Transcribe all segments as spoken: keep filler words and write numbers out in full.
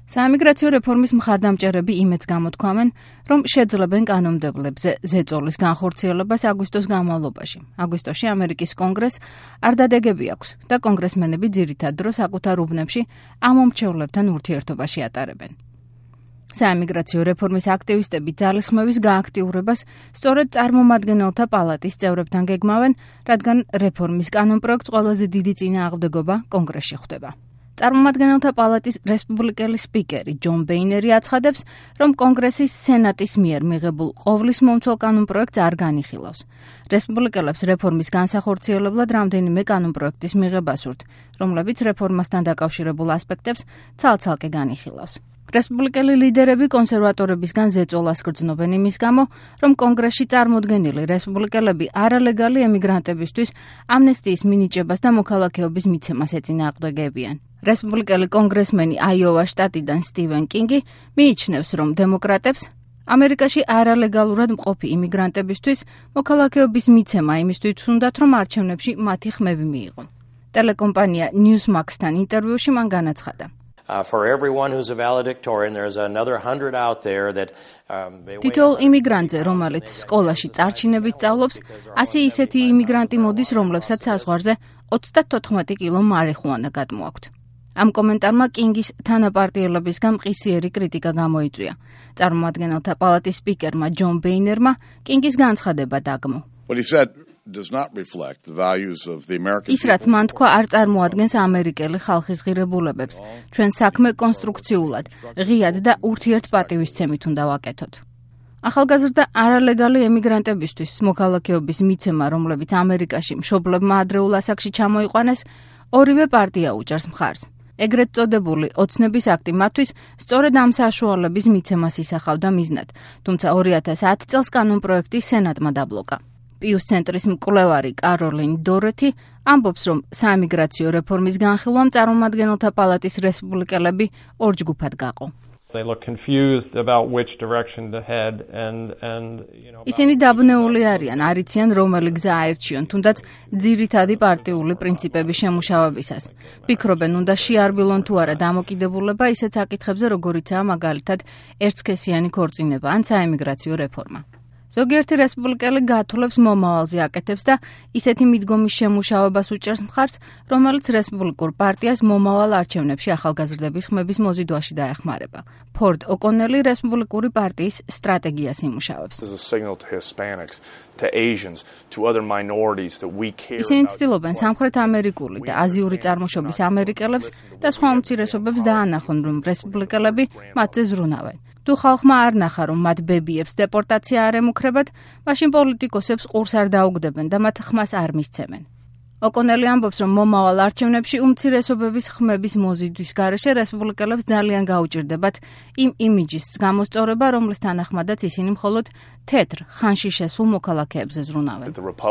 საიმიგრაციო რეფორმის მხარდამჭერები იმედს გამოთქვამენ, რომ შეძლებენ კანონმდებლებზე ზეწოლის განხორციელებას აგვისტოს განმავლობაში. აგვისტოში ამერიკის კონგრესს არ დადეგები აქვს და კონგრესმენები ძირითად დროს საკუთარ უბნებში ამ მომრჩევლებთან ურთიერთობაში ატარებენ. საიმიგრაციო რეფორმის აქტივისტები ძალისხმევის გააქტიურებას სწორედ წარმომადგენელთა პალატის წევრებთან გეგმავენ, რადგან რეფორმის კანონპროექტს ყველაზე დიდი წინააღმდეგობა კონგრესში ხვდება. წარმომადგენელთა პალატის რესპუბლიკელი სპიკერი ჯონ ბეინერი აცხადებს, რომ კონგრესის სენატის მიერ მიღებულ ყოვლის მომცველ კანონპროექტს არ განიხილავს. რესპუბლიკელებს რეფორმის განსახორციელებლად რამდენიმე კანონპროექტის მიღება სურთ, რომლებიც რეფორმასთან დაკავშირებულ ასპექტებს ცალ-ცალკე განიხილავს. რესპუბლიკელი ლიდერები კონსერვატორებისგან ზეწოლას გრძნობენ იმის გამო, რომ კონგრესში წარმოდგენილი რესპუბლიკელები არალეგალი ემიგრანტებისთვის ამნესტიის მინიჭებას და მოქალაქეობის მიცემას ეწინააღმდეგებიან. რესპუბლიკელი კონგრესმენი აიოვა შტატიდან სტივენ კინგი მიიჩნევს, რომ დემოკრატებს ამერიკაში არალეგალურად მყოფი იმიგრანტებისთვის მოქალაქეობის მიცემა იმისთვის უნდათ, რომ არჩევნებში მათი ხმები მიიღონ. ტელეკომპანია Newsmax-თან ინტერვიუში მან განაცხადა. Uh, for everyone who's a valedictorian, there's another hundred out there that um, they თითოეულ იმიგრანტზე, რომელიც სკოლაში წარჩინებით სწავლობს, ასი ისეთი იმიგრანტი მოდის, რომლებსაც საზღვარზე ოცდათოთხმეტი კილო მარიხუანა გადმოაქვთ. ამ კომენტარმა კინგის თანაპარტიელებისგან მყისიერი კრიტიკა გამოიწვია. წარმომადგენელთა პალატის სპიკერმა ჯონ ბეინერმა კინგის განცხადება დაგმო. does not reflect the values of the American ის რაც მან თქვა არ წარმოადგენს ამერიკელი ხალხის ღირებულებებს. ჩვენ საქმე კონსტრუქციულად, ღიად და ურთიერთპატივისცემით უნდა ვაკეთოთ. ახალგაზრდა არალეგალი ემიგრანტებისთვის მოქალაქეობის მიცემა, რომლებიც ამერიკაში მშობლებმა ადრეულ ასაკში ჩამოიყვანეს, ორივე პარტია უჭერს მხარს. ეგრეთ წოდებული ოცნების აქტი მათთვის სწორედ ამ საშუალების მიცემას ისახავდა მიზნად, თუმცა ორი ათას ათი წელს კანონპროექტი სენატმა დაბლოკა. პიუს ცენტრის მკვლევარი კაროლინ დორეთი ამბობს, რომ საიმიგრაციო რეფორმის განხილვამ წარმომადგენელთა პალატის რესპუბლიკელები ორ ჯგუფად გაყო. ისინი დაბნეული არიან, არ იციან რომელი გზა აერჩიონ, თუნდაც ძირითადი პარტიული პრინციპების შემუშავებისას. ფიქრობენ, უნდა შეარბილონ თუ არა დამოკიდებულება ისეთ საკითხებზე, როგორიცაა მაგალითად ერთსქესიანი ქორწინება ან საიმიგრაციო რეფორმა. ზოგიერთი რესპუბლიკელი გათვლებს მომავალზე აკეთებს და ისეთი მიდგომის შემუშავებას უჭერს მხარს, რომელიც რესპუბლიკურ პარტიას მომავალ არჩევნებში ახალგაზრდების ხმების მოზიდვაში დაეხმარება. ფორდ ოკონელი რესპუბლიკური პარტიის სტრატეგიას იმუშავებს. ისინი ცდილობენ სამხრეთ ამერიკული და აზიური წარმოშობის ამერიკელებს და სხვა უმცირესობებს დაანახონ, რომ რესპუბლიკელები მათზე ზრუნავენ. თუ ხალხმა არ ნახა, რომ მათ ბებიებს დეპორტაცია არ ემუქრებათ, მაშინ პოლიტიკოსებს ყურს არ დაუგდებენ და მათ ხმას არ მისცემენ. ოკონელი ამბობს, რომ მომავალ არჩევნებში უმცირესობების ხმების მოზიდვის გარეშე რესპუბლიკელებს ძალიან გაუჭირდებათ იმ იმიჯის გამოსწორება, რომლის თანახმადაც ისინი მხოლოდ თეთრ, ხანში შესულ მოქალაქეებზე ზრუნავენ.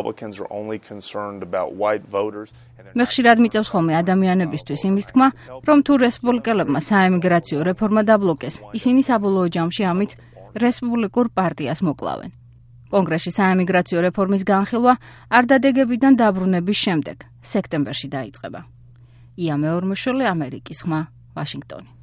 მე ხშირად მიწევს ხოლმე ადამიანებისთვის იმის თქმა, რომ თუ რესპუბლიკელებმა საიმიგრაციო რეფორმა დაბლოკეს, ისინი საბოლოო ჯამში ამით რესპუბლიკურ პარტიას მოკლავენ. კონგრესში საიმიგრაციო რეფორმის განხილვა არ დადეგებიდან დაბრუნების შემდეგ, სექტემბერში დაიწყება. ია მეორმოშვილი, ამერიკის ხმა, ვაშინგტონი.